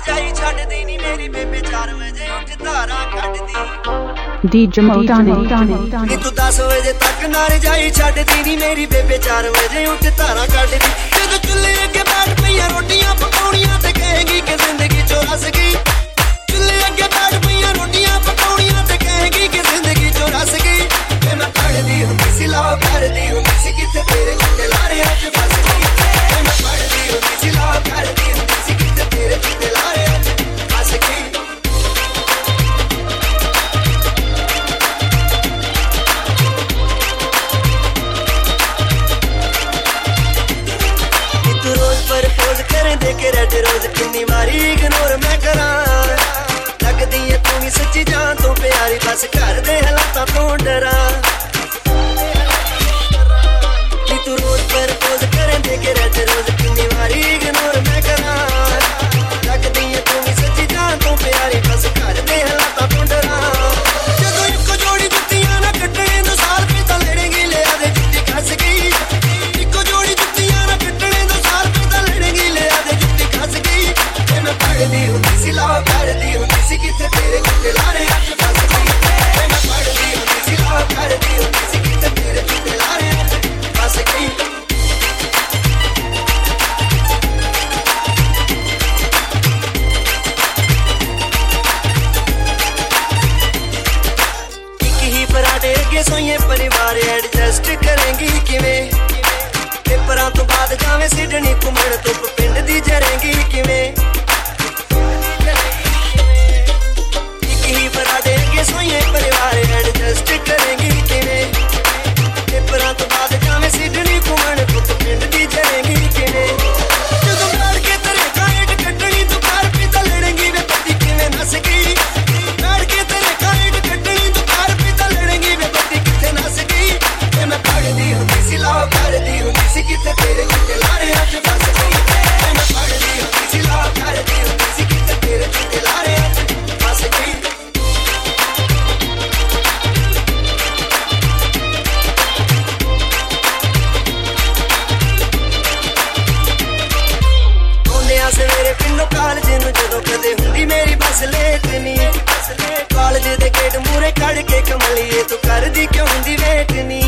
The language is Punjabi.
ਰਜਾਈ ਛੱਡਦੀ ਨੀ ਮੇਰੀ ਬੇਬੇ 4 ਵਜੇ ਉੱਠ ਧਾਰਾਂ ਕੱਢਦੀ DJ Modani ਨੀ ਤੂੰ 10 ਵਜੇ ਤੱਕ ਨਾ ਰਜਾਈ ਛੱਡਦੀ ਨੀ ਮੇਰੀ ਬੇਬੇ 4 ਵਜੇ ਉੱਠ ਧਾਰਾਂ ਕੱਢਦੀ ਜਦੋਂ ਚੁੱਲ੍ਹੇ ਅੱਗੇ ਬੈਠ ਪਈਆਂ ਰੋਟੀਆਂ ਪਕਾਉਣੀਆਂ ਤੇ ਕਹੇਗੀ ਕਿ ਜ਼ਿੰਦਗੀ ਚੋਂ ਰਸ ਗਈ ਚੁੱਲ੍ਹੇ ਅੱਗੇ ਬੈਠ ਪਈਆਂ ਰੋਟੀਆਂ ਪਕਾਉਣੀਆਂ ਤੇ ਕਹੇਗੀ ਕਿ ਜ਼ਿੰਦਗੀ ਚੋਂ ਰਸ ਗਈ ਤੇ ਮੈਂ ਪੜ੍ਹਦੀ ਹੁੰਦੀ ਸੀ ਲਾਭ ਕਰਦੀ ਹੁੰਦੀ ਸੀ ਕਿਤੇ ਤੇਰੇ ਚਿੱਟੇ ਲਾਰਿਆਂ 'ਚ ਫਸ ਗਈ ਤੇ ਮੈਂ ਪੜ੍ਹਦੀ ਹੁੰਦੀ ਸੀ ਲਾਭ ਕਰਦੀ ਹੁੰਦੀ ਸੀ ਕਿਤੇ ਤੇਰੇ ਚਿੱਟੇ ਲਾਰਿਆਂ 'ਚ ਫਸ ਗਈ ਪ੍ਰਪੋਜ਼ ਕਰਨ ਦੇ ਕੇ ਰੈਡ ਰੋਜ਼ ਕਿੰਨੀ ਵਾਰੀ ਇਗਨੋਰ ਮੈਂ ਕਰਾਂ ਲੱਗਦੀ ਏ ਤੂੰ ਵੀ ਸੱਚੀ ਜਾਨ ਤੋਂ ਪਿਆਰੀ ਬਸ ਘਰ ਦੇ ਹਾਲਾਤਾਂ ਤੋਂ ਡਰਾਂ ਨੀ ਤੂੰ ਰੋਜ਼ ਪ੍ਰਪੋਜ਼ ਕਰਨ ਦੇ ਕੇ ਰੈਡ ਰੋਜ਼ ਕਿੰਨੀ ਵਾਰੀ ਇਗਨੋਰ ਮੈਂ ਕਰਾਂ ਲੱਗਦੀ ਏ ਤੂੰ ਵੀ ਸੱਚੀ ਜਾਨ ਤੋਂ ਪਿਆਰੀ ਬਸ ਘਰ ਦੇ ਹਾਲਾਤਾਂ ਤੋਂ ਡਰਾਂ ਜਦੋਂ ਇੱਕੋ ਜੋੜੀ ਜੁੱਤੀਆਂ ਨਾ ਕੱਟਣੇ ਨੂੰ ਸਾਲ ਪੇ ਤਾਂ ਲੜੇਗੀ ਲਿਆ ਦੇ ਜੁੱਤੀ ਖਸ ਗਈ ਇੱਕੋ ਜੋੜੀ ਜੁੱਤੀਆਂ ਨਾ ਕੱਟਣੇ ਨੂੰ ਸਾਲ ਪੇ ਤਾਂ ਲੜੇਗੀ ਲਿਆ ਦੇ ਜੁੱਤੀ ਖਸ ਗਈ ਤੇ ਮੈਂ ਪੜ੍ਹਦੀ ਹੁੰਦੀ ਸੀ ਲਾਭ ਕਰਦੀ ਹੁੰਦੀ ਸੀ ਕਿਤੇ ਤੇਰੇ ਚਿੱਟੇ ਲਾਰਿਆਂ 'ਚ ਫਸ ਗਈ ਤੇ ਮੈਂ ਪੜ੍ਹਦੀ ਹੁੰਦੀ ਸੀ ਲਾਭ ਕਰਦੀ ਹੁੰਦੀ ਸੀ ਕਿਤੇ ਤੇਰੇ ਚਿੱਟੇ ਲਾਰਿਆਂ 'ਚ ਫਸ ਗਈ ਇੱਕ ਹੀ ਪਰਾਂਠੇ ਅੱਗੇ ਸੋਈਏ ਪਰਿਵਾਰ ਐਡਜਸਟ ਕਰੇਂਗੀ ਕਿਵੇਂ ਪੇਪਰਾਂ ਤੋਂ ਬਾਅਦ ਜਾਵੇਂ ਸਿਡਨੀ ਘੁੰਮਣ ਧੁੱਪ ਪਿੰਡ ਦੀ ਜਰੇਂਗੀ ਕਿਵੇਂ ਇੱਕ ਹੀ ਪਰਾਂਠੇ ਅੱਗੇ ਸੋਈਏ ਪਰਿਵਾਰ ਐਡਜਸਟ ਕਰੇਂਗੀ ਕਿਵੇਂ ਪੇਪਰਾਂ ਤੋਂ ਬਾਅਦ ਜਾਵੇਂ ਸਿਡਨੀ ਘੁੰਮਣ ਧੁੱਪ ਪਿੰਡ ਦੀ ਜਰੇਂਗੀ ਕਿਵੇਂ ਜਦੋਂ ਲੜ ਕੇ ਤੇਰੇ ਕਾਇਟ ਕੱਢਣੀ ਤੂੰ ਘਰ ਪੀ ਤਾਂ ਲੜੇਂਗੀ ਵੇ ਬੱਤੀ ਕਿਵੇਂ ਨਸ ਗਈ ਲੜ ਕੇ ਤੇਰੇ ਕਾਇਟ ਕੱਢਣੀ ਤੂੰ ਘਰ ਪੀ ਤਾਂ ਲੜੇਂਗੀ ਵੇ ਬੱਤੀ ਕਿੱਥੇ ਨਸ ਗਈ ਤੇ ਮੈਂ ਪੜ੍ਹਦੀ ਹੁੰਦੀ ਸੀ ਲਾਭ ਕਰਦੀ ਹੁੰਦੀ ਸੀ ਕਿਤੇ ਤੇਰੇ ਚਿੱਟੇ ਲਾਰਿਆਂ 'ਚ ਫਸ ਗਈ ਤੇ ਮੈਂ ਪੜ੍ਹਦੀ ਹੁੰਦੀ ਸੀ ਲਾਭ ਕਰਦੀ ਹੁੰਦੀ ਸੀ ਕਿਤੇ ਤੇਰੇ ਚਿੱਟੇ ਲਾਰਿਆਂ 'ਚ ਫਸ ਗਈ ਆਉਂਦਿਆਂ ਸਵੇਰੇ ਪਿੰਡੋਂ ਕਾਲਜ ਨੂੰ ਜਦੋਂ ਕਦੇ ਹੁੰਦੀ ਮੇਰੀ ਬੱਸ ਲੇਟ ਨੀ ਕਾਲਜ ਦੇ ਗੇਟ ਮੂਹਰੇ ਕੱਢ ਕੇ ਕਮਲੀਏ ਤੂੰ ਕਰਦੀ ਕਿਉਂ ਹੁੰਦੀ ਵੇਟ ਨੀ